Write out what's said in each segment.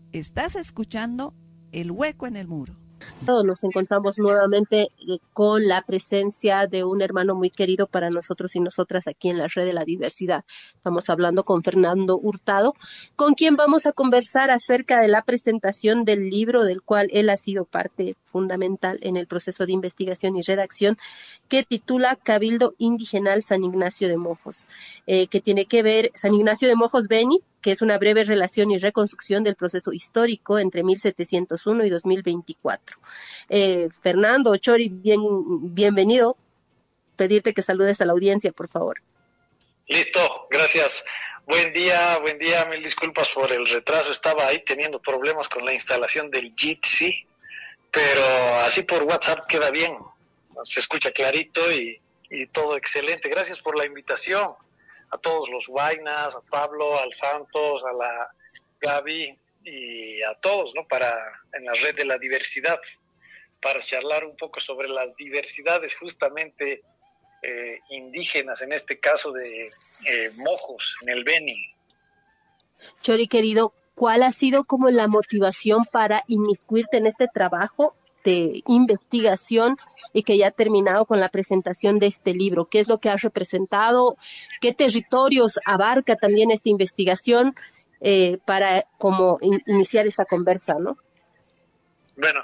Estás escuchando El Hueco en el Muro. Nos encontramos nuevamente con la presencia de un hermano muy querido para nosotros y nosotras aquí en la Red de la Diversidad. Estamos hablando con Fernando Hurtado, con quien vamos a conversar acerca de la presentación del libro del cual él ha sido parte fundamental en el proceso de investigación y redacción, que titula Cabildo Indigenal San Ignacio de Mojos, que tiene que ver San Ignacio de Mojos Beni, que es una breve relación y reconstrucción del proceso histórico entre 1701 y 2024. Fernando, Chori, bienvenido. Pedirte que saludes a la audiencia, por favor. Listo, gracias. Buen día, mil disculpas por el retraso. Estaba ahí teniendo problemas con la instalación del Jitsi, pero así por WhatsApp queda bien. Se escucha clarito y todo excelente. Gracias por la invitación. A todos los Guainas, a Pablo, al Santos, a la Gaby y a todos, ¿no? En la Red de la Diversidad, para charlar un poco sobre las diversidades justamente indígenas, en este caso de Mojos, en el Beni. Chori, querido, ¿cuál ha sido como la motivación para inmiscuirte en este trabajo de investigación y que ya ha terminado con la presentación de este libro? ¿Qué es lo que has representado? ¿Qué territorios abarca también esta investigación para como iniciar esta conversa, ¿no? Bueno,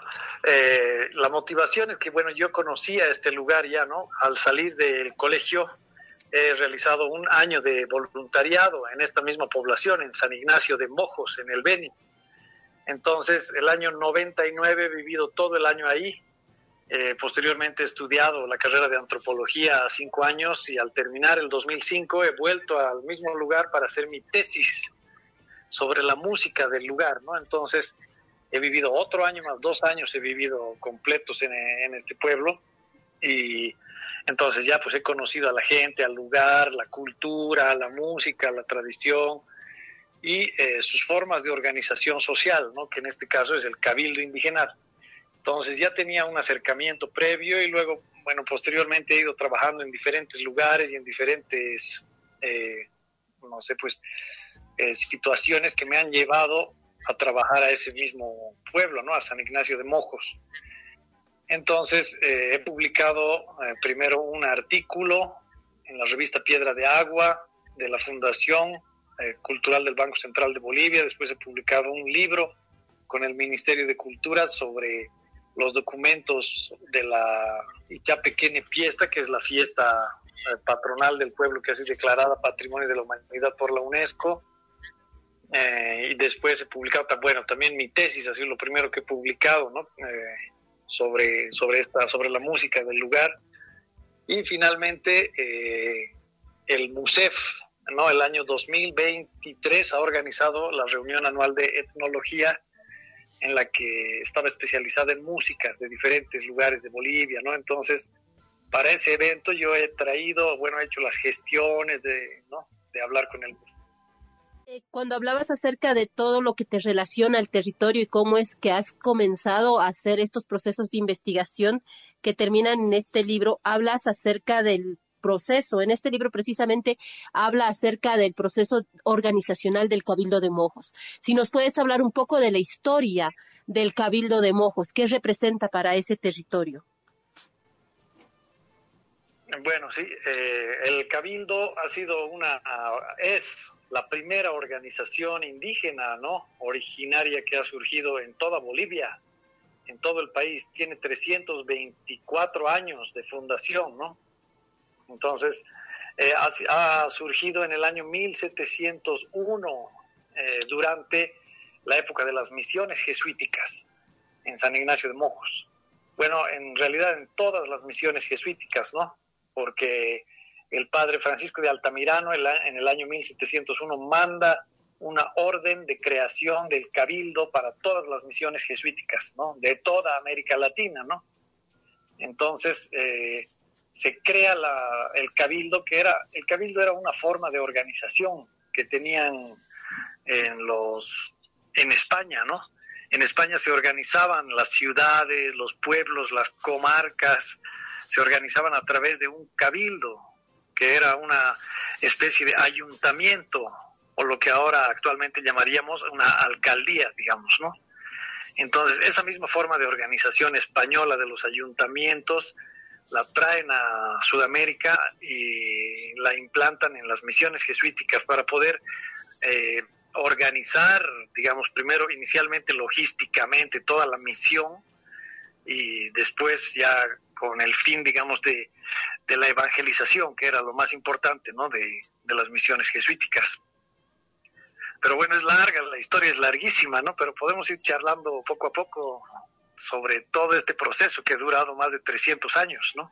la motivación es que, bueno, yo conocía este lugar ya, ¿no? Al salir del colegio he realizado un año de voluntariado en esta misma población, en San Ignacio de Mojos, en el Beni. Entonces, el año 99 he vivido todo el año ahí. Posteriormente he estudiado la carrera de antropología 5 años y al terminar el 2005 he vuelto al mismo lugar para hacer mi tesis sobre la música del lugar, ¿no? Entonces, he vivido otro año más, 2 años he vivido completos en este pueblo y entonces ya pues he conocido a la gente, al lugar, la cultura, la música, la tradición y sus formas de organización social, ¿no? Que en este caso es el Cabildo Indigenal. Entonces ya tenía un acercamiento previo y luego, bueno, posteriormente he ido trabajando en diferentes lugares y en diferentes, no sé, pues, situaciones que me han llevado a trabajar a ese mismo pueblo, ¿no? A San Ignacio de Mojos. Entonces he publicado primero un artículo en la revista Piedra de Agua de la Fundación Cultural del Banco Central de Bolivia. Después he publicado un libro con el Ministerio de Cultura sobre los documentos de la Ichapequene Fiesta, que es la fiesta patronal del pueblo que ha sido declarada Patrimonio de la Humanidad por la UNESCO. Y después he publicado, bueno, también mi tesis, así lo primero que he publicado, ¿no? sobre la música del lugar. Y finalmente el MUSEF, ¿no? El año 2023 ha organizado la reunión anual de etnología en la que estaba especializada en músicas de diferentes lugares de Bolivia, ¿no? Entonces, para ese evento yo he traído, bueno, he hecho las gestiones ¿no? de hablar con el... Cuando hablabas acerca de todo lo que te relaciona al territorio y cómo es que has comenzado a hacer estos procesos de investigación que terminan en este libro, hablas acerca del proceso. En este libro precisamente habla acerca del proceso organizacional del Cabildo de Mojos. Si nos puedes hablar un poco de la historia del Cabildo de Mojos, ¿qué representa para ese territorio? Bueno, sí, el Cabildo es la primera organización indígena, ¿no? Originaria que ha surgido en toda Bolivia, en todo el país. Tiene 324 años de fundación, ¿no? Entonces, ha surgido en el año 1701, durante la época de las misiones jesuíticas en San Ignacio de Mojos. Bueno, en realidad en todas las misiones jesuíticas, ¿no? Porque el padre Francisco de Altamirano en el año 1701 manda una orden de creación del cabildo para todas las misiones jesuíticas, ¿no? De toda América Latina, ¿no? Entonces se crea el cabildo, el cabildo era una forma de organización que tenían en España, ¿no? En España se organizaban las ciudades, los pueblos, las comarcas, se organizaban a través de un cabildo, que era una especie de ayuntamiento o lo que ahora actualmente llamaríamos una alcaldía, digamos, ¿no? Entonces, esa misma forma de organización española de los ayuntamientos la traen a Sudamérica y la implantan en las misiones jesuíticas para poder organizar, digamos, primero inicialmente logísticamente toda la misión y después ya con el fin, digamos, de la evangelización, que era lo más importante, ¿no?, de las misiones jesuíticas. Pero bueno, es larga, la historia es larguísima, ¿no? Pero podemos ir charlando poco a poco sobre todo este proceso que ha durado más de 300 años, ¿no?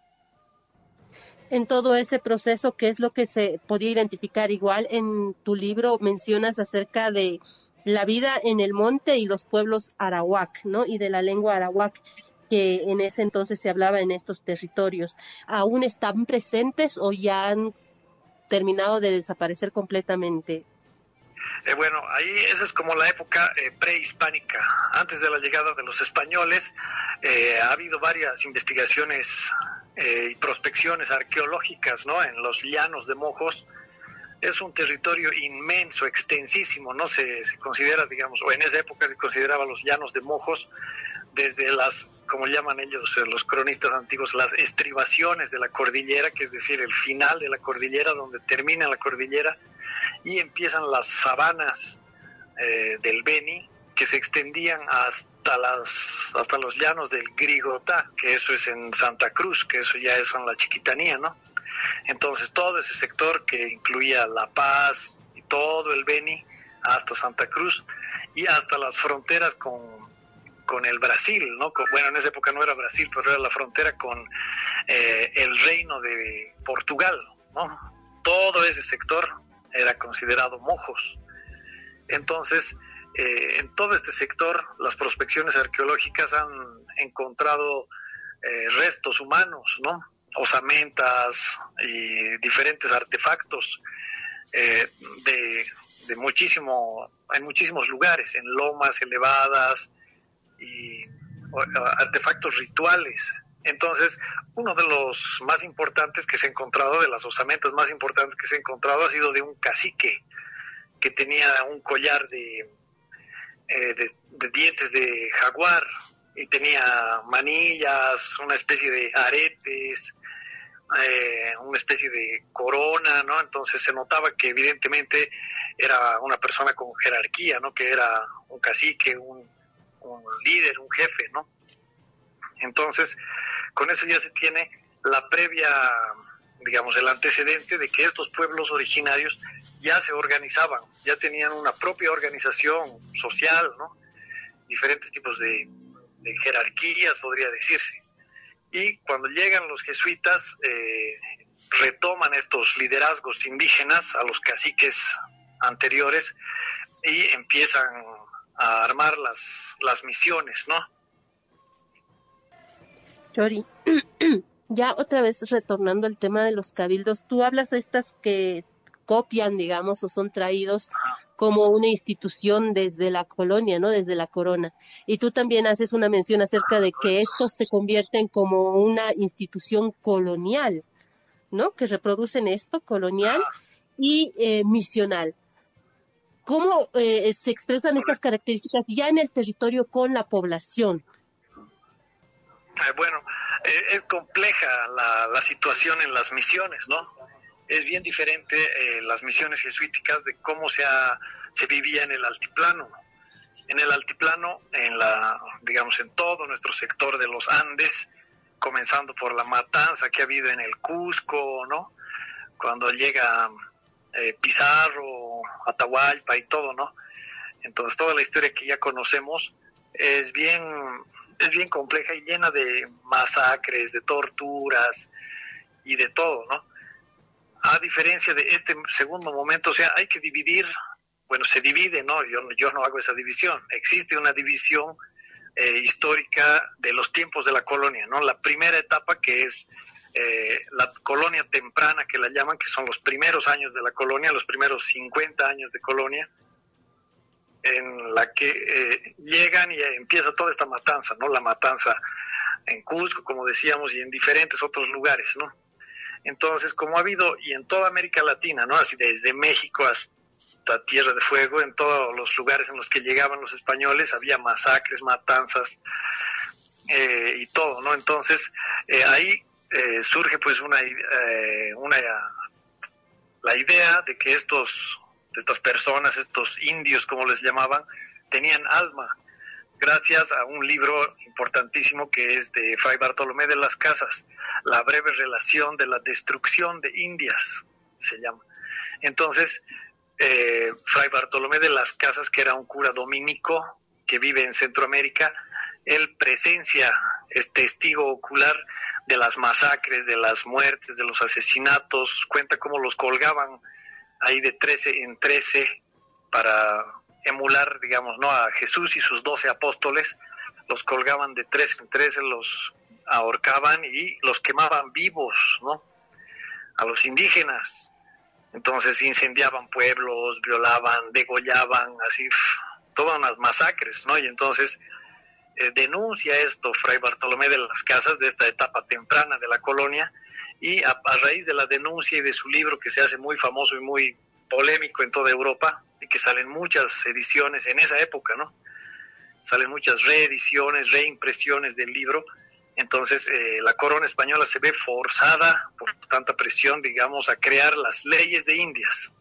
En todo ese proceso, ¿qué es lo que se podía identificar? Igual en tu libro mencionas acerca de la vida en el monte y los pueblos arawak, ¿no? Y de la lengua arawak que en ese entonces se hablaba en estos territorios. ¿Aún están presentes o ya han terminado de desaparecer completamente? Bueno, ahí esa es como la época prehispánica. Antes de la llegada de los españoles, ha habido varias investigaciones y prospecciones arqueológicas, ¿no?, en los llanos de Mojos. Es un territorio inmenso, extensísimo, ¿no? Se considera, digamos, o en esa época se consideraba los llanos de Mojos desde las, como llaman ellos, los cronistas antiguos, las estribaciones de la cordillera, que es decir, el final de la cordillera, donde termina la cordillera, y empiezan las sabanas del Beni, que se extendían hasta los llanos del Grigotá, que eso es en Santa Cruz, que eso ya es en la Chiquitanía, ¿no? Entonces todo ese sector que incluía La Paz y todo el Beni hasta Santa Cruz y hasta las fronteras con el Brasil, ¿no? Bueno, en esa época no era Brasil, pero era la frontera con el reino de Portugal, ¿no? Todo ese sector era considerado Mojos. Entonces, en todo este sector, las prospecciones arqueológicas han encontrado restos humanos, ¿no?, osamentas y diferentes artefactos en muchísimos lugares, en lomas elevadas y artefactos rituales. Entonces, uno de los más importantes que se ha encontrado, de las osamentas más importantes que se ha encontrado, ha sido de un cacique que tenía un collar de dientes de jaguar y tenía manillas, una especie de aretes, una especie de corona, ¿no? Entonces se notaba que evidentemente era una persona con jerarquía, ¿no?, que era un cacique, un líder, un jefe, ¿no? Entonces, con eso ya se tiene la previa, digamos, el antecedente de que estos pueblos originarios ya se organizaban, ya tenían una propia organización social, ¿no?, diferentes tipos de jerarquías, podría decirse. Y cuando llegan los jesuitas, retoman estos liderazgos indígenas a los caciques anteriores y empiezan a armar las misiones, ¿no? Chori, ya otra vez retornando al tema de los cabildos, tú hablas de estas que copian, digamos, o son traídos como una institución desde la colonia, ¿no?, desde la corona. Y tú también haces una mención acerca de que estos se convierten como una institución colonial, ¿no?, que reproducen esto, colonial y misional. ¿Cómo se expresan estas características ya en el territorio con la población? Bueno, es compleja la situación en las misiones, ¿no? Es bien diferente las misiones jesuíticas de cómo se vivía en el altiplano. En el altiplano, digamos, en todo nuestro sector de los Andes, comenzando por la matanza que ha habido en el Cusco, ¿no?, cuando llega Pizarro, Atahualpa y todo, ¿no? Entonces toda la historia que ya conocemos es bien compleja y llena de masacres, de torturas y de todo, ¿no? A diferencia de este segundo momento, o sea, hay que dividir, bueno, se divide, ¿no? Yo no hago esa división. Existe una división histórica de los tiempos de la colonia, ¿no? La primera etapa, que es la colonia temprana, que la llaman, que son los primeros años de la colonia, los primeros 50 años de colonia, en la que llegan y empieza toda esta matanza, ¿no? La matanza en Cusco, como decíamos, y en diferentes otros lugares, ¿no? Entonces, como ha habido, y en toda América Latina, ¿no?, así desde México esta Tierra de Fuego, en todos los lugares en los que llegaban los españoles, había masacres, matanzas y todo, ¿no? Entonces, ahí surge pues la idea de que estas personas, estos indios, como les llamaban, tenían alma, gracias a un libro importantísimo que es de Fray Bartolomé de las Casas, La breve relación de la destrucción de Indias, se llama. Entonces, Fray Bartolomé de las Casas, que era un cura dominico que vive en Centroamérica, él presencia, es testigo ocular de las masacres, de las muertes, de los asesinatos, cuenta cómo los colgaban ahí de 13 en 13 para emular, digamos, ¿no?, a Jesús y sus 12 apóstoles. Los colgaban de 13 en 13, los ahorcaban y los quemaban vivos, ¿no?, a los indígenas. Entonces incendiaban pueblos, violaban, degollaban, así, todas unas masacres, ¿no? Y entonces denuncia esto Fray Bartolomé de las Casas, de esta etapa temprana de la colonia, y a raíz de la denuncia y de su libro, que se hace muy famoso y muy polémico en toda Europa, y que salen muchas ediciones en esa época, ¿no? Salen muchas reediciones, reimpresiones del libro. Entonces la corona española se ve forzada por tanta presión, digamos, a crear las leyes de Indias.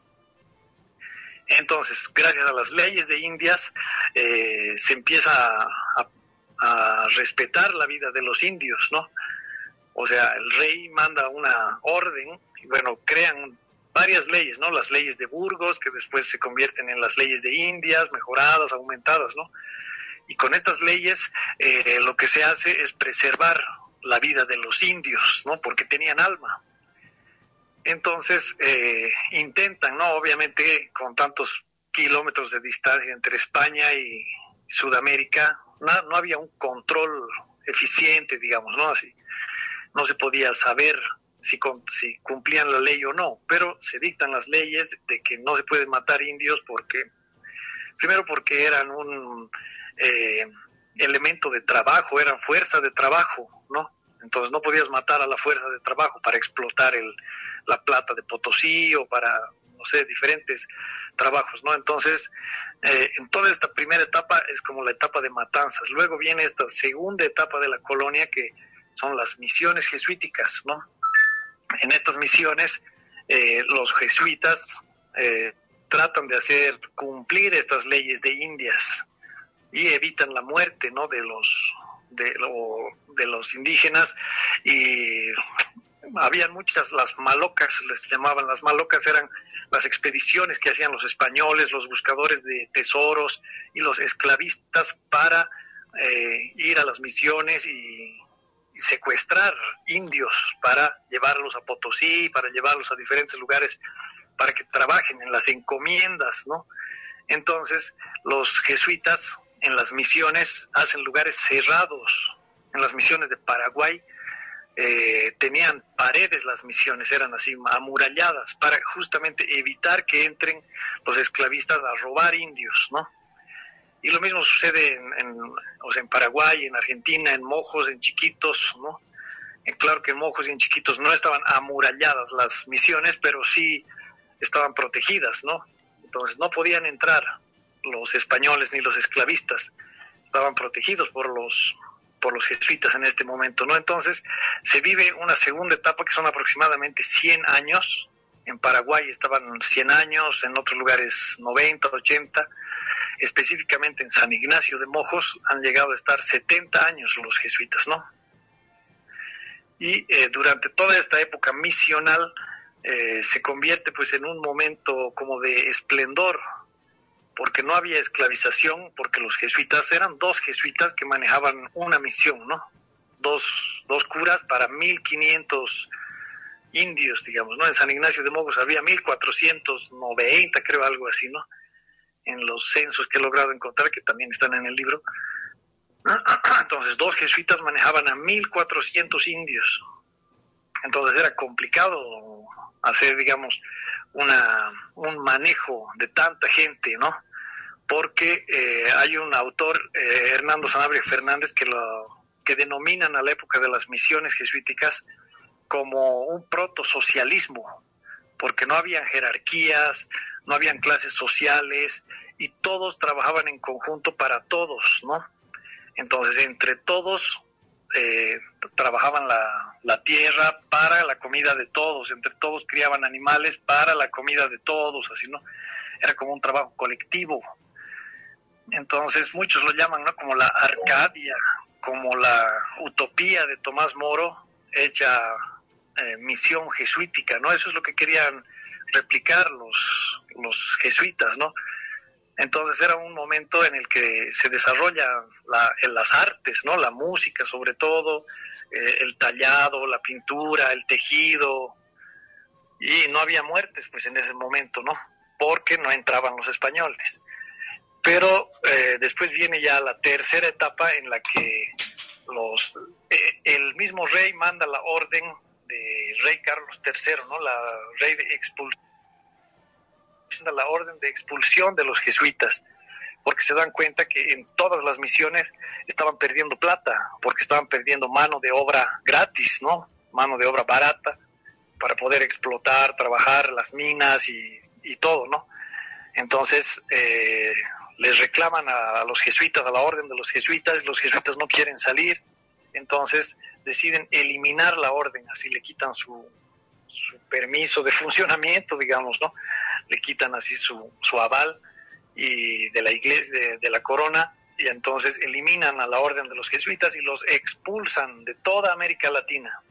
Entonces, gracias a las leyes de Indias, se empieza a respetar la vida de los indios, ¿no? O sea, el rey manda una orden, y bueno, crean varias leyes, ¿no? Las leyes de Burgos, que después se convierten en las leyes de Indias, mejoradas, aumentadas, ¿no? Y con estas leyes lo que se hace es preservar la vida de los indios, ¿no? Porque tenían alma. Entonces intentan, ¿no? Obviamente con tantos kilómetros de distancia entre España y Sudamérica, no había un control eficiente, digamos, ¿no? Así, no se podía saber si cumplían la ley o no, pero se dictan las leyes de que no se pueden matar indios primero porque eran un elemento de trabajo, eran fuerza de trabajo, ¿no? Entonces no podías matar a la fuerza de trabajo para explotar la plata de Potosí o para, no sé, diferentes trabajos, ¿no? Entonces, en toda esta primera etapa es como la etapa de matanzas. Luego viene esta segunda etapa de la colonia, que son las misiones jesuíticas, ¿no? En estas misiones, los jesuitas tratan de hacer cumplir estas leyes de Indias y evitan la muerte, ¿no?, de los indígenas. Y habían muchas, las malocas les llamaban. Las malocas eran las expediciones que hacían los españoles, los buscadores de tesoros y los esclavistas para ir a las misiones y secuestrar indios para llevarlos a Potosí, para llevarlos a diferentes lugares para que trabajen en las encomiendas, ¿no? Entonces los jesuitas en las misiones hacen lugares cerrados. En las misiones de Paraguay tenían paredes, las misiones eran así amuralladas para justamente evitar que entren los esclavistas a robar indios, ¿no? Y lo mismo sucede en Paraguay, en Argentina, en Mojos, en Chiquitos, ¿no? Claro que en Mojos y en Chiquitos no estaban amuralladas las misiones, pero sí estaban protegidas, ¿no? Entonces no podían entrar los españoles ni los esclavistas, estaban protegidos por los jesuitas en este momento, ¿no? Entonces se vive una segunda etapa que son aproximadamente 100 años. En Paraguay estaban 100 años, en otros lugares 90, 80, específicamente en San Ignacio de Mojos han llegado a estar 70 años los jesuitas, ¿no? Y durante toda esta época misional se convierte pues en un momento como de esplendor, porque no había esclavización, porque los jesuitas eran 2 jesuitas que manejaban una misión, ¿no? Dos curas para 1.500 indios, digamos, ¿no? En San Ignacio de Mojos había 1.490, creo, algo así, ¿no? En los censos que he logrado encontrar, que también están en el libro. Entonces 2 jesuitas manejaban a 1.400 indios. Entonces era complicado hacer, digamos, un manejo de tanta gente, ¿no? Porque hay un autor, Hernando Sanabria Fernández, que denominan a la época de las misiones jesuíticas como un protosocialismo, porque no habían jerarquías, no habían clases sociales y todos trabajaban en conjunto para todos, ¿no? Entonces, entre todos trabajaban la tierra para la comida de todos, entre todos criaban animales para la comida de todos, así, ¿no? Era como un trabajo colectivo. Entonces, muchos lo llaman, ¿no?, como la Arcadia, como la utopía de Tomás Moro, hecha misión jesuítica, ¿no? Eso es lo que querían replicar los jesuitas, ¿no? Entonces era un momento en el que se desarrolla en las artes, ¿no? La música, sobre todo, el tallado, la pintura, el tejido, y no había muertes, pues, en ese momento, ¿no? Porque no entraban los españoles. Pero después viene ya la tercera etapa en la que el mismo rey manda la orden de rey Carlos III, ¿no? La orden de expulsión de los jesuitas, porque se dan cuenta que en todas las misiones estaban perdiendo plata, porque estaban perdiendo mano de obra gratis, ¿no? Mano de obra barata, para poder explotar, trabajar las minas y todo, ¿no? Entonces, les reclaman a los jesuitas, a la orden de los jesuitas no quieren salir, entonces deciden eliminar la orden, así le quitan su permiso de funcionamiento, digamos, ¿no? Le quitan así su aval y de la iglesia, de la corona, y entonces eliminan a la orden de los jesuitas y los expulsan de toda América Latina.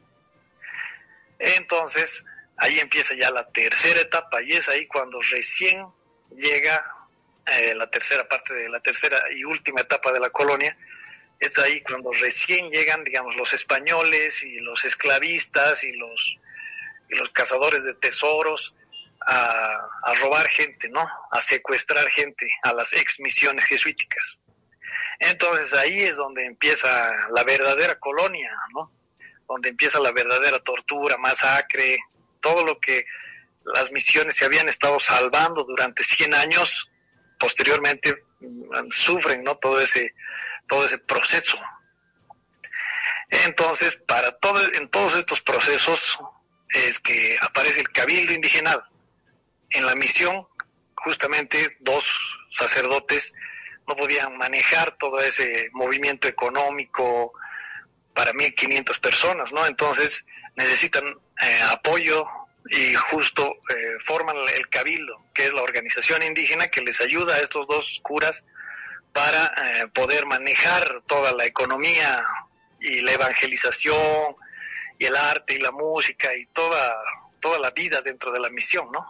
Entonces, ahí empieza ya la tercera etapa, y es ahí cuando recién llega la tercera parte de la tercera y última etapa de la colonia. Es ahí cuando recién llegan, digamos, los españoles y los esclavistas y los cazadores de tesoros a robar gente, ¿no? A secuestrar gente, a las exmisiones jesuíticas. Entonces ahí es donde empieza la verdadera colonia, ¿no? Donde empieza la verdadera tortura, masacre, todo lo que las misiones se habían estado salvando durante 100 años, posteriormente sufren, ¿no? Todo ese proceso. Entonces, en todos estos procesos es que aparece el cabildo indigenal. En la misión, justamente, 2 sacerdotes no podían manejar todo ese movimiento económico para 1.500 personas, ¿no? Entonces necesitan apoyo y justo forman el cabildo, que es la organización indígena que les ayuda a estos 2 curas para poder manejar toda la economía y la evangelización y el arte y la música y toda la vida dentro de la misión, ¿no?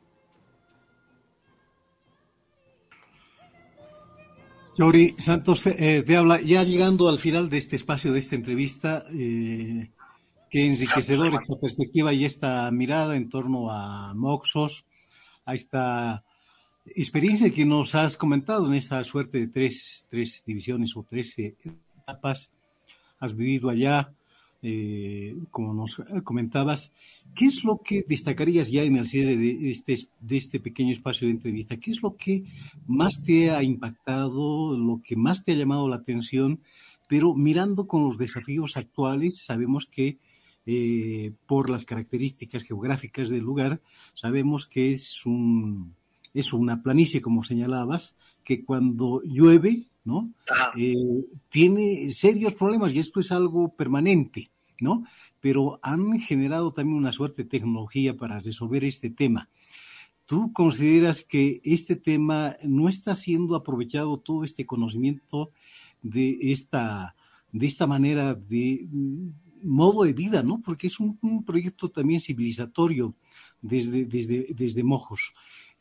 Chori Santos te habla, ya llegando al final de este espacio, de esta entrevista. Qué enriquecedor esta perspectiva y esta mirada en torno a Moxos, a esta experiencia que nos has comentado en esta suerte de tres divisiones o 13 etapas. Has vivido allá, como nos comentabas. ¿Qué es lo que destacarías ya en el cierre de este pequeño espacio de entrevista? ¿Qué es lo que más te ha impactado, lo que más te ha llamado la atención? Pero mirando con los desafíos actuales, sabemos que por las características geográficas del lugar, sabemos que es una planicie, como señalabas, que cuando llueve, ¿no? Tiene serios problemas, y esto es algo permanente, ¿no? Pero han generado también una suerte de tecnología para resolver este tema. ¿Tú consideras que este tema no está siendo aprovechado, todo este conocimiento de esta manera de modo de vida, ¿no? Porque es un proyecto también civilizatorio desde Mojos.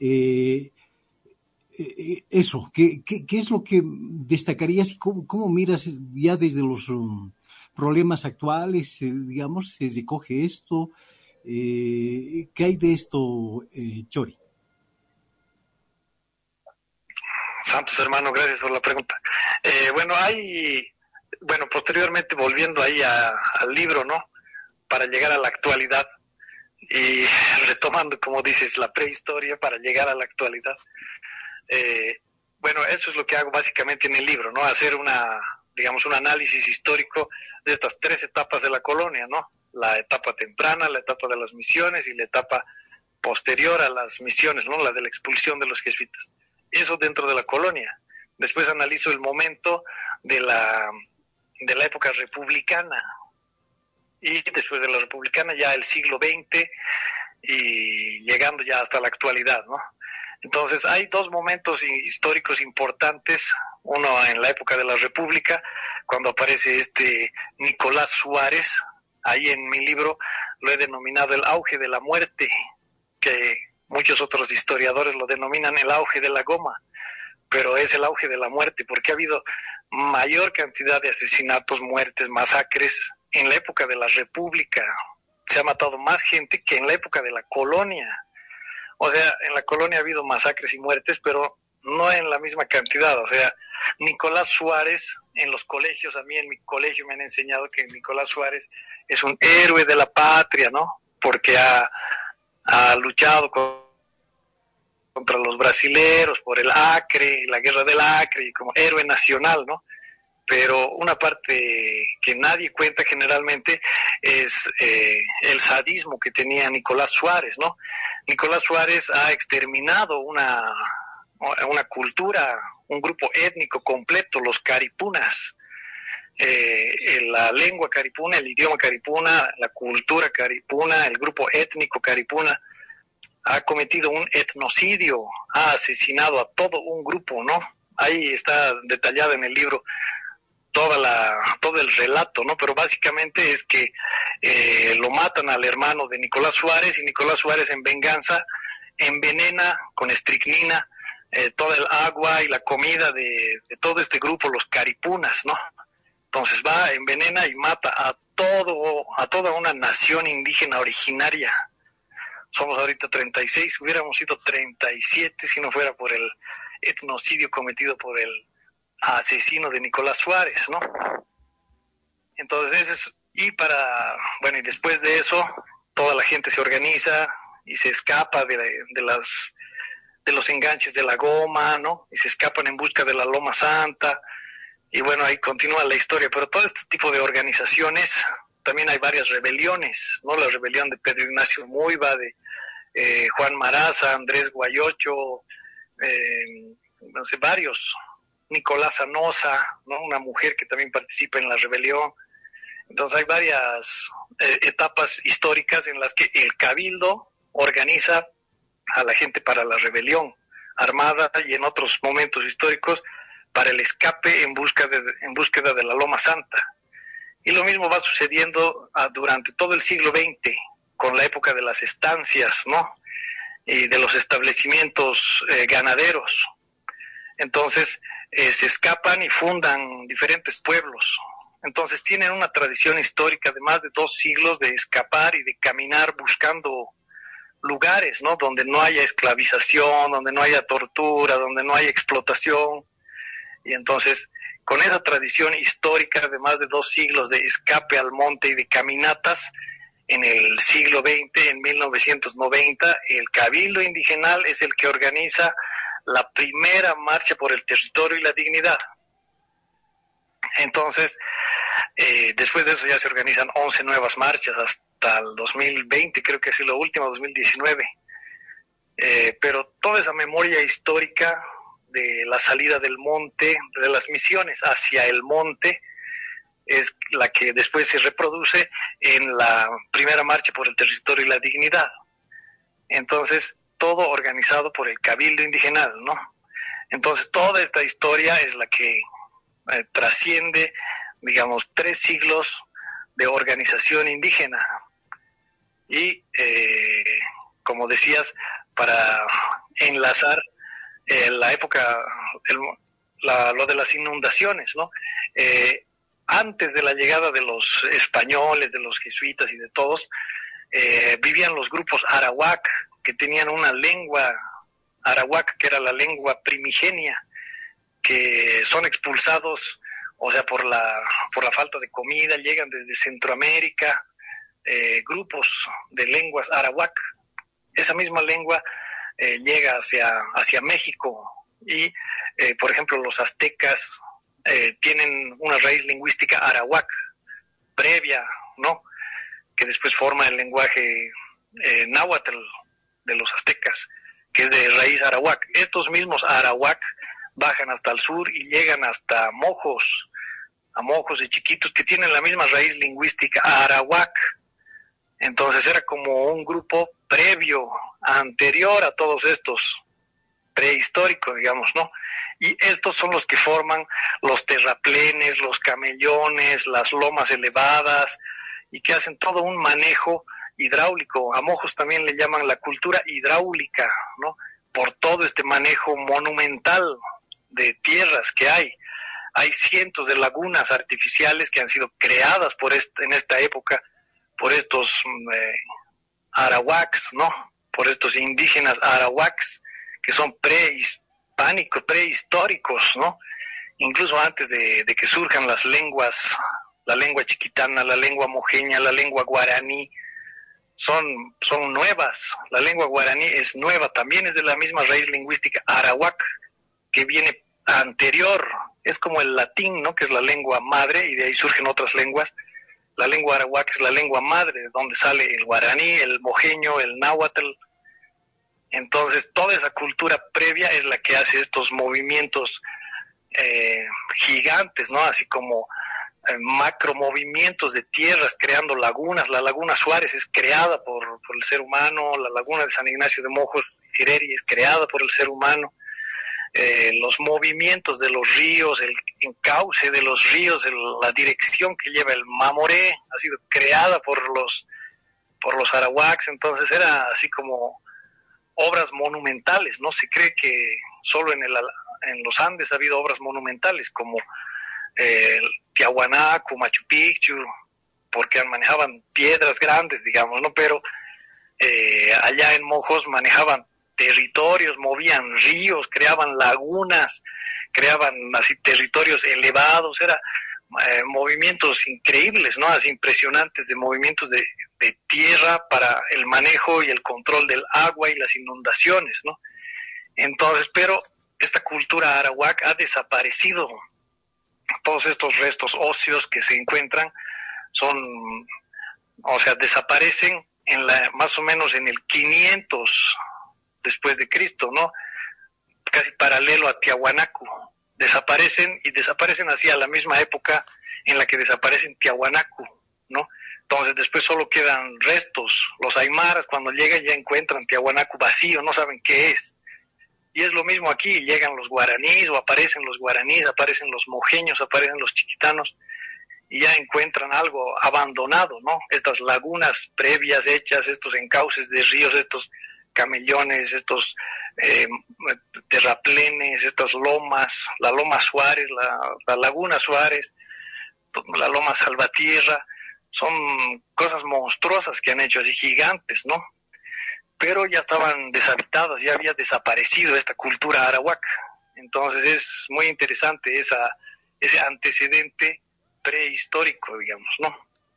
Eso, ¿qué es lo que destacarías y cómo miras ya desde los problemas actuales, digamos, se recoge esto? ¿Qué hay de esto, Chori? Santos, hermano, gracias por la pregunta. Posteriormente, volviendo ahí al libro, ¿no? Para llegar a la actualidad y retomando, como dices, la prehistoria para llegar a la actualidad. Eso es lo que hago básicamente en el libro, ¿no? Hacer un análisis histórico de estas 3 etapas de la colonia, ¿no? La etapa temprana, la etapa de las misiones y la etapa posterior a las misiones, ¿no? La de la expulsión de los jesuitas. Eso dentro de la colonia. Después analizo el momento de la época republicana, y después de la republicana ya el siglo XX y llegando ya hasta la actualidad, ¿no? Entonces hay dos momentos históricos importantes, uno en la época de la República, cuando aparece Nicolás Suárez. Ahí en mi libro lo he denominado el auge de la muerte, que muchos otros historiadores lo denominan el auge de la goma, pero es el auge de la muerte, porque ha habido mayor cantidad de asesinatos, muertes, masacres en la época de la República. Se ha matado más gente que en la época de la colonia. O sea, en la colonia ha habido masacres y muertes, pero no en la misma cantidad. O sea, Nicolás Suárez, en los colegios, a mí en mi colegio me han enseñado que Nicolás Suárez es un héroe de la patria, ¿no? Porque ha luchado contra los brasileros por el Acre, la guerra del Acre, y como héroe nacional, ¿no? Pero una parte que nadie cuenta generalmente es el sadismo que tenía Nicolás Suárez, ¿no? Nicolás Suárez ha exterminado una cultura, un grupo étnico completo, los caripunas. La lengua caripuna, el idioma caripuna, la cultura caripuna, el grupo étnico caripuna ha cometido un etnocidio, ha asesinado a todo un grupo, ¿no? Ahí está detallado en el libro todo el relato, ¿no? Pero básicamente es que lo matan al hermano de Nicolás Suárez, y Nicolás Suárez en venganza envenena con estricnina toda el agua y la comida de todo este grupo, los caripunas, ¿no? Entonces va, envenena y mata a toda una nación indígena originaria. Somos ahorita 36, hubiéramos sido 37 si no fuera por el etnocidio cometido por el asesino de Nicolás Suárez, ¿no? Entonces, y después de eso, toda la gente se organiza y se escapa de los enganches de la goma, ¿no? Y se escapan en busca de la Loma Santa, y bueno, ahí continúa la historia. Pero todo este tipo de organizaciones, también hay varias rebeliones, ¿no? La rebelión de Pedro Ignacio Muyva, de Juan Maraza, Andrés Guayocho, no sé, varios, Nicolás Anosa, ¿no? Una mujer que también participa en la rebelión. Entonces hay varias etapas históricas en las que el Cabildo organiza a la gente para la rebelión armada, y en otros momentos históricos para el escape en búsqueda de la Loma Santa. Y lo mismo va sucediendo durante todo el siglo XX, con la época de las estancias, ¿no? Y de los establecimientos ganaderos. Entonces se escapan y fundan diferentes pueblos. Entonces tienen una tradición histórica de más de 2 siglos de escapar y de caminar buscando lugares, ¿no? Donde no haya esclavización, donde no haya tortura, donde no haya explotación. Y entonces, con esa tradición histórica de más de 2 siglos de escape al monte y de caminatas, en el siglo XX, en 1990, el Cabildo Indigenal es el que organiza la primera marcha por el territorio y la dignidad. Entonces, después de eso ya se organizan 11 nuevas marchas hasta el 2020, creo que es lo último, 2019. Pero toda esa memoria histórica de la salida del monte, de las misiones hacia el monte, es la que después se reproduce en la primera marcha por el territorio y la dignidad. Entonces, todo organizado por el Cabildo Indigenal, ¿no? Entonces, toda esta historia es la que trasciende, digamos, 3 siglos de organización indígena. Y, como decías, para enlazar la época, lo de las inundaciones, ¿no? Antes de la llegada de los españoles, de los jesuitas y de todos, vivían los grupos arawak, que tenían una lengua arawak, que era la lengua primigenia, que son expulsados, o sea, por la falta de comida, llegan desde Centroamérica, grupos de lenguas arawak. Esa misma lengua llega hacia México, y, por ejemplo, los aztecas tienen una raíz lingüística arawak previa, ¿no? Que después forma el lenguaje náhuatl, de los aztecas, que es de raíz arawak. Estos mismos arawak bajan hasta el sur y llegan hasta mojos, a mojos de chiquitos que tienen la misma raíz lingüística, arawak. Entonces era como un grupo previo, anterior a todos estos, prehistórico, digamos, ¿no? Y estos son los que forman los terraplenes, los camellones, las lomas elevadas, y que hacen todo un manejo hidráulico. A Mojos también le llaman la cultura hidráulica, ¿no? Por todo este manejo monumental de tierras que hay. Hay cientos de lagunas artificiales que han sido creadas en esta época por estos arawaks, ¿no? Por estos indígenas arawaks, que son prehistóricos, ¿no? Incluso antes de que surjan las lenguas, la lengua chiquitana, la lengua mojeña, la lengua guaraní, son nuevas. La lengua guaraní es nueva, también es de la misma raíz lingüística arawak, que viene anterior, es como el latín, ¿no? Que es la lengua madre, y de ahí surgen otras lenguas. La lengua arawak es la lengua madre, de donde sale el guaraní, el mojeño, el náhuatl. Entonces, toda esa cultura previa es la que hace estos movimientos gigantes, ¿no? Así como macromovimientos de tierras creando lagunas. La laguna Suárez es creada por el ser humano, la laguna de San Ignacio de Mojos y Cireri es creada por el ser humano. Los movimientos de los ríos, el encauce de los ríos, la dirección que lleva el Mamoré ha sido creada por los arawaks. Entonces era así como obras monumentales, ¿no? Se cree que solo en los Andes ha habido obras monumentales como Tiahuanaco, Machu Picchu, porque manejaban piedras grandes, digamos, ¿no? Pero allá en Mojos manejaban territorios, movían ríos, creaban lagunas, creaban así territorios elevados, era movimientos increíbles, ¿no? Así impresionantes de movimientos de tierra para el manejo y el control del agua y las inundaciones, ¿no? Entonces, pero esta cultura arawak ha desaparecido. Todos estos restos óseos que se encuentran desaparecen más o menos en el 500 después de Cristo, ¿no? Casi paralelo a Tiahuanaco. Desaparecen así a la misma época en la que desaparecen Tiahuanaco, ¿no? Entonces después solo quedan restos. Los aymaras cuando llegan ya encuentran Tiahuanaco vacío, no saben qué es. Y es lo mismo aquí, llegan los guaraníes o aparecen los guaraníes, aparecen los mojeños, aparecen los chiquitanos y ya encuentran algo abandonado, ¿no? Estas lagunas previas hechas, estos encauces de ríos, estos camellones, estos terraplenes, estas lomas, la loma Suárez, la laguna Suárez, la loma Salvatierra, son cosas monstruosas que han hecho así gigantes, ¿no? Pero ya estaban deshabitadas, ya había desaparecido esta cultura arawak. Entonces es muy interesante ese antecedente prehistórico, digamos, ¿no?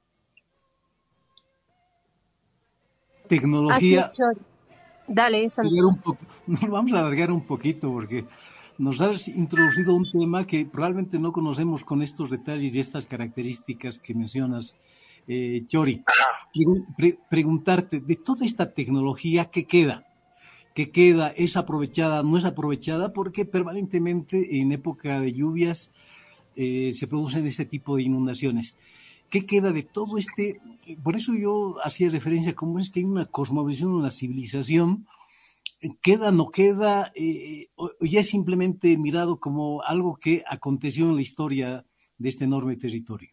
Tecnología. Dale, Nos vamos a alargar un poquito porque nos has introducido un tema que probablemente no conocemos con estos detalles y estas características que mencionas, Chori. Preguntarte, de toda esta tecnología, ¿qué queda? ¿Qué queda? ¿Es aprovechada? ¿No es aprovechada? Porque permanentemente en época de lluvias se producen este tipo de inundaciones. ¿Qué queda de todo este? Por eso yo hacía referencia, como es que hay una cosmovisión, una civilización, ¿queda, no queda? ¿O ya es simplemente mirado como algo que aconteció en la historia de este enorme territorio?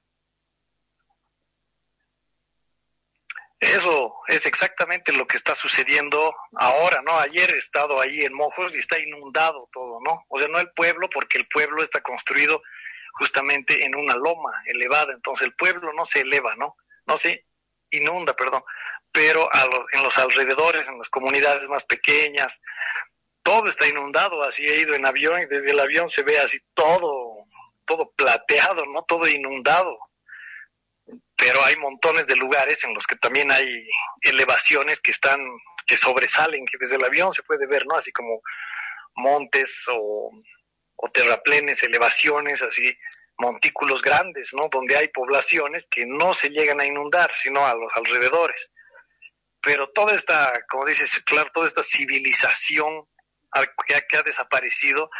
Eso es exactamente lo que está sucediendo ahora, ¿no? Ayer he estado ahí en Mojos y está inundado todo, ¿no? O sea, no el pueblo, porque el pueblo está construido justamente en una loma elevada, entonces el pueblo no se eleva, ¿no? No se inunda, perdón, pero en los alrededores, en las comunidades más pequeñas, todo está inundado. Así he ido en avión y desde el avión se ve así todo plateado, ¿no? Todo inundado. Pero hay montones de lugares en los que también hay elevaciones que sobresalen, que desde el avión se puede ver, ¿no? Así como montes o terraplenes, elevaciones, así, montículos grandes, ¿no? Donde hay poblaciones que no se llegan a inundar, sino a los alrededores. pero toda esta, como dices, claro, toda esta civilización que ha desaparecido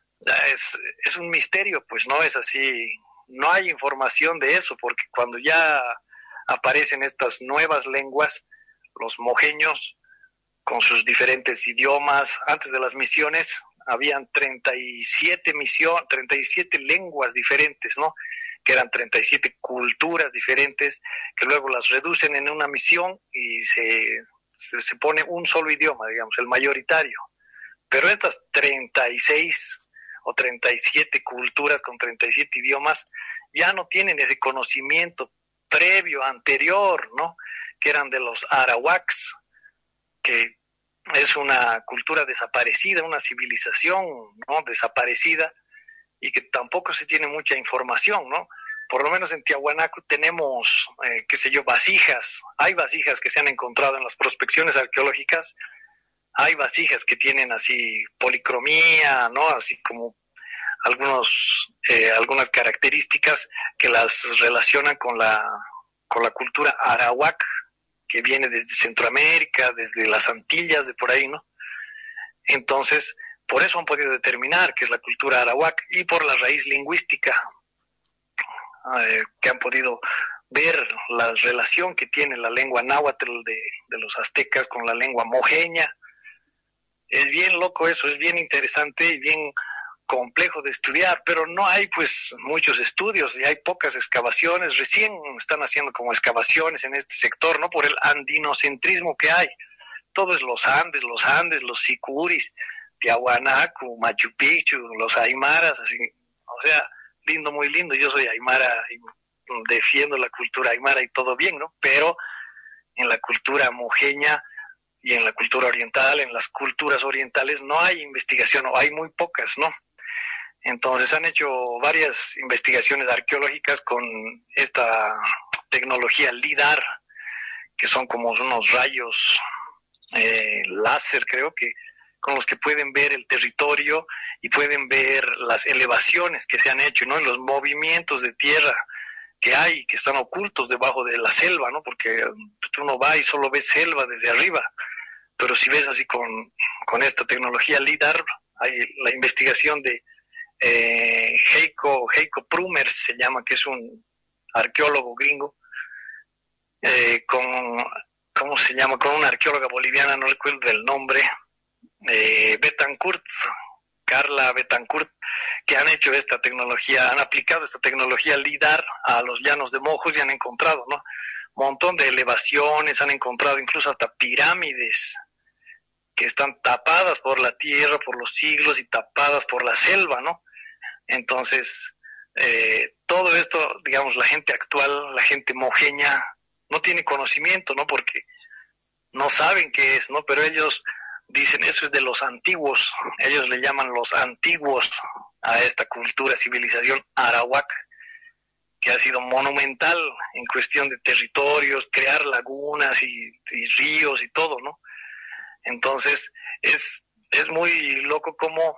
es un misterio, pues no es así, no hay información de eso, porque cuando ya aparecen estas nuevas lenguas, los mojeños, con sus diferentes idiomas, antes de las misiones, habían 37 lenguas diferentes, ¿no? Que eran 37 culturas diferentes, que luego las reducen en una misión y se pone un solo idioma, digamos, el mayoritario. Pero estas 36 o 37 culturas con 37 idiomas ya no tienen ese conocimiento previo, anterior, ¿no? Que eran de los arawaks, que es una cultura desaparecida, una civilización, ¿no? Desaparecida, y que tampoco se tiene mucha información, ¿no? Por lo menos en Tiahuanaco tenemos, qué sé yo, vasijas. Hay vasijas que se han encontrado en las prospecciones arqueológicas. Hay vasijas que tienen así policromía, ¿no? Así como algunas características que las relacionan con la cultura arawak, que viene desde Centroamérica, desde las Antillas, de por ahí, ¿no? Entonces, por eso han podido determinar que es la cultura arawak, y por la raíz lingüística, que han podido ver la relación que tiene la lengua náhuatl de los aztecas con la lengua mojeña. Es bien loco eso, es bien interesante y bien complejo de estudiar, pero no hay pues muchos estudios y hay pocas excavaciones. Recién están haciendo como excavaciones en este sector, ¿no? Por el andinocentrismo que hay. Todo es los Andes, los sicuris, Tiahuanaco, Machu Picchu, los aymaras, así, o sea, lindo, muy lindo. Yo soy aymara y defiendo la cultura aymara y todo bien, ¿no? Pero en la cultura mojeña y en la cultura oriental, en las culturas orientales, no hay investigación, o hay muy pocas, ¿no? Entonces han hecho varias investigaciones arqueológicas con esta tecnología LIDAR, que son como unos rayos láser, creo que, con los que pueden ver el territorio y pueden ver las elevaciones que se han hecho, ¿no? Los movimientos de tierra que hay, que están ocultos debajo de la selva, ¿no? Porque tú no vas y solo ves selva desde arriba, pero si ves así con esta tecnología LIDAR, hay la investigación de Heiko Prumers, se llama, que es un arqueólogo gringo, ¿cómo se llama? Con una arqueóloga boliviana, no recuerdo el nombre, Betancourt, Carla Betancourt, que han hecho esta tecnología, han aplicado esta tecnología LIDAR a los llanos de Mojos y han encontrado, ¿no? Un montón de elevaciones, han encontrado incluso hasta pirámides que están tapadas por la tierra, por los siglos, y tapadas por la selva, ¿no? Entonces, todo esto, digamos, la gente actual, la gente mojeña, no tiene conocimiento, ¿no? Porque no saben qué es, ¿no? Pero ellos dicen, eso es de los antiguos, ellos le llaman los antiguos a esta cultura, civilización arawak, que ha sido monumental en cuestión de territorios, crear lagunas y ríos y todo, ¿no? Entonces, es muy loco cómo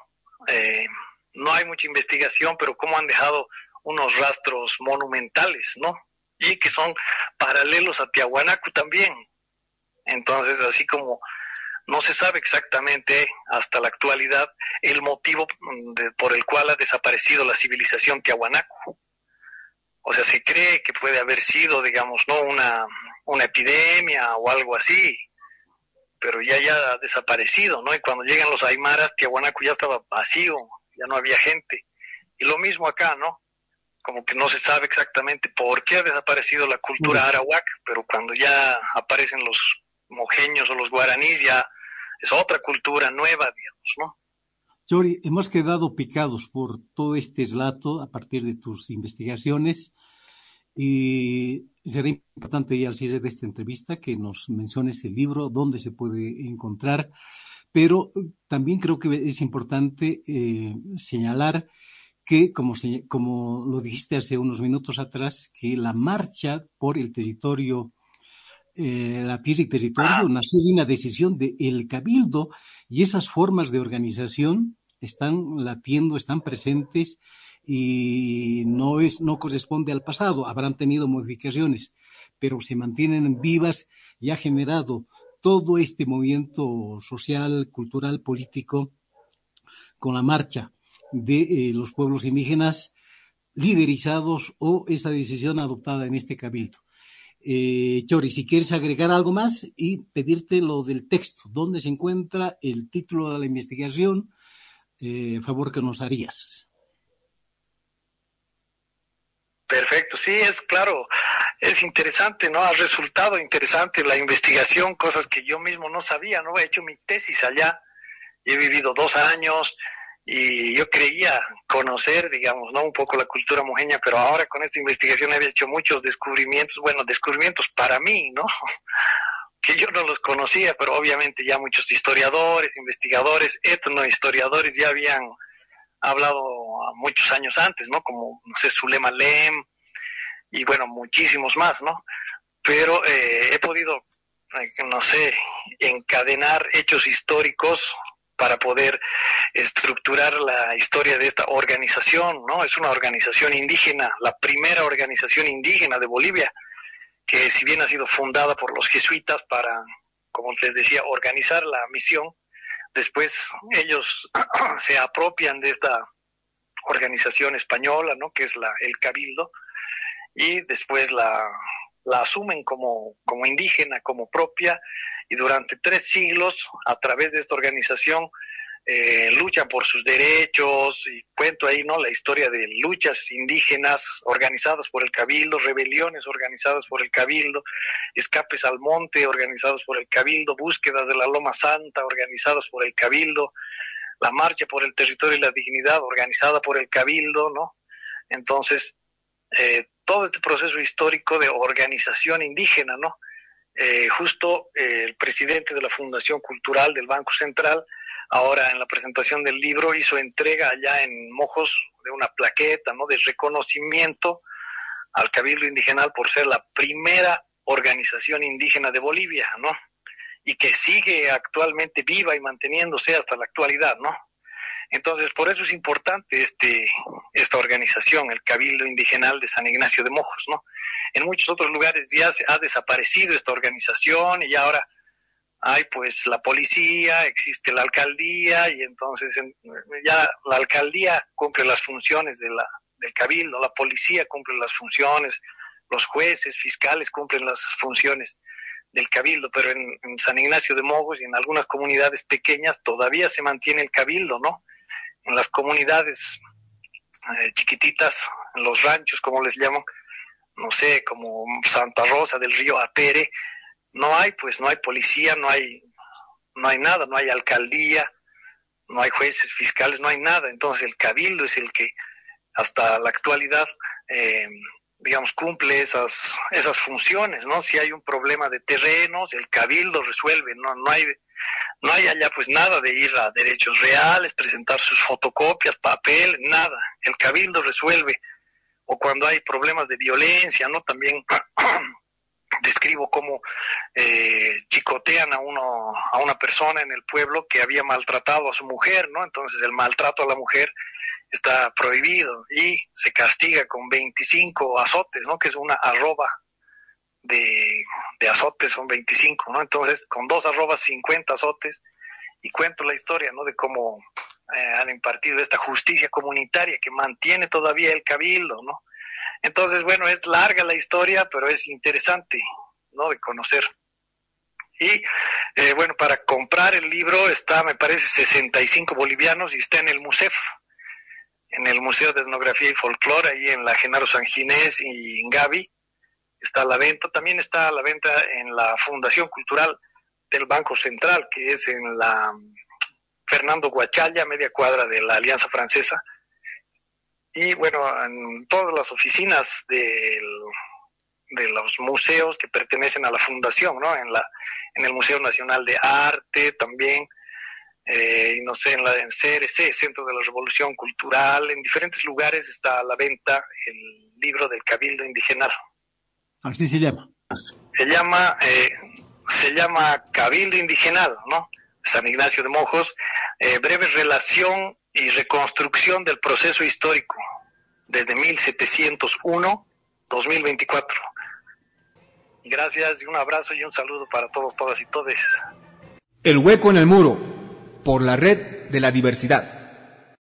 no hay mucha investigación, pero cómo han dejado unos rastros monumentales, ¿no? Y que son paralelos a Tiahuanaco también. Entonces, así como no se sabe exactamente hasta la actualidad el motivo por el cual ha desaparecido la civilización Tiahuanaco. O sea, se cree que puede haber sido, digamos, ¿no? una epidemia o algo así, pero ya ha desaparecido, ¿no? Y cuando llegan los aymaras, Tiahuanaco ya estaba vacío, ya no había gente. Y lo mismo acá, ¿no? Como que no se sabe exactamente por qué ha desaparecido la cultura arawak, pero cuando ya aparecen los mojeños o los guaraníes, ya es otra cultura nueva, digamos, ¿no? Chori, hemos quedado picados por todo este relato a partir de tus investigaciones, y será importante ya al cierre de esta entrevista que nos menciones el libro, dónde se puede encontrar, pero también creo que es importante señalar que, como lo dijiste hace unos minutos atrás, que la marcha por el territorio, la tierra y territorio, nació de una decisión del Cabildo, y esas formas de organización están latiendo, están presentes y no corresponde al pasado, habrán tenido modificaciones, pero se mantienen vivas y ha generado todo este movimiento social, cultural, político, con la marcha de los pueblos indígenas liderizados o esta decisión adoptada en este cabildo. Chori, si quieres agregar algo más y pedirte lo del texto, ¿dónde se encuentra el título de la investigación? Favor que nos harías. Perfecto, sí, es claro, es interesante, ¿no? Ha resultado interesante la investigación, cosas que yo mismo no sabía, ¿no? He hecho mi tesis allá, he vivido 2 años y yo creía conocer, digamos, ¿no? Un poco la cultura mojeña, pero ahora con esta investigación he hecho muchos descubrimientos, bueno, descubrimientos para mí, ¿no? Que yo no los conocía, pero obviamente ya muchos historiadores, investigadores, etnohistoriadores ya habían hablado muchos años antes, ¿no? Como, no sé, Zulema Lem y bueno, muchísimos más, ¿no? Pero he podido, no sé, encadenar hechos históricos para poder estructurar la historia de esta organización, ¿no? Es una organización indígena, la primera organización indígena de Bolivia, que si bien ha sido fundada por los jesuitas para, como les decía, organizar la misión, después ellos se apropian de esta organización española, ¿no? Que es el Cabildo, y después la asumen como indígena, como propia, y durante 3 siglos, a través de esta organización, luchan por sus derechos, y cuento ahí, ¿no? La historia de luchas indígenas organizadas por el Cabildo, rebeliones organizadas por el Cabildo, escapes al monte organizados por el Cabildo, búsquedas de la Loma Santa organizadas por el Cabildo, la marcha por el territorio y la dignidad organizada por el Cabildo, ¿no? Entonces, todo este proceso histórico de organización indígena, ¿no? Justo el presidente de la Fundación Cultural del Banco Central, ahora en la presentación del libro, hizo entrega allá en Mojos de una plaqueta, ¿no? De reconocimiento al Cabildo Indigenal por ser la primera organización indígena de Bolivia, ¿no? Y que sigue actualmente viva y manteniéndose hasta la actualidad, ¿no? Entonces, por eso es importante esta organización, el Cabildo Indigenal de San Ignacio de Mojos, ¿no? En muchos otros lugares ya se ha desaparecido esta organización y ahora hay pues la policía, existe la alcaldía y entonces ya la alcaldía cumple las funciones del Cabildo, la policía cumple las funciones, los jueces, fiscales cumplen las funciones del Cabildo, pero en San Ignacio de Mojos y en algunas comunidades pequeñas todavía se mantiene el Cabildo, ¿no? En las comunidades chiquititas, en los ranchos, como les llaman, no sé, como Santa Rosa del Río Apere, no hay policía, no hay nada, no hay alcaldía, no hay jueces, fiscales, no hay nada. Entonces el Cabildo es el que hasta la actualidad, digamos, cumple esas funciones, ¿no? Si hay un problema de terrenos, el Cabildo resuelve, no hay allá pues nada de ir a derechos reales, presentar sus fotocopias, papel, nada. El Cabildo resuelve. O cuando hay problemas de violencia, ¿no? También describo cómo chicotean a una persona en el pueblo que había maltratado a su mujer, ¿no? Entonces el maltrato a la mujer está prohibido y se castiga con 25 azotes, ¿no? Que es una arroba de azotes, son 25, ¿no? Entonces con 2 arrobas, 50 azotes, y cuento la historia, ¿no? De cómo han impartido esta justicia comunitaria que mantiene todavía el Cabildo, ¿no? Entonces, bueno, es larga la historia, pero es interesante, ¿no? De conocer. Y, bueno, para comprar el libro está, me parece, 65 bolivianos y está en el MUSEF, en el Museo de Etnografía y Folclore, ahí en la Genaro San Ginés y en Gavi. Está a la venta. También está a la venta en la Fundación Cultural del Banco Central, que es en la Fernando Guachalla, media cuadra de la Alianza Francesa. Y bueno, en todas las oficinas de los museos que pertenecen a la fundación, ¿no? En el Museo Nacional de Arte también, y no sé, en CRC, Centro de la Revolución Cultural, en diferentes lugares está a la venta el libro del Cabildo Indigenal. Así se llama. Se llama Cabildo Indigenal, ¿no? San Ignacio de Mojos, breve relación y reconstrucción del proceso histórico. desde 1701-2024. Gracias y un abrazo y un saludo para todos, todas y todes. El hueco en el muro, por la red de la diversidad.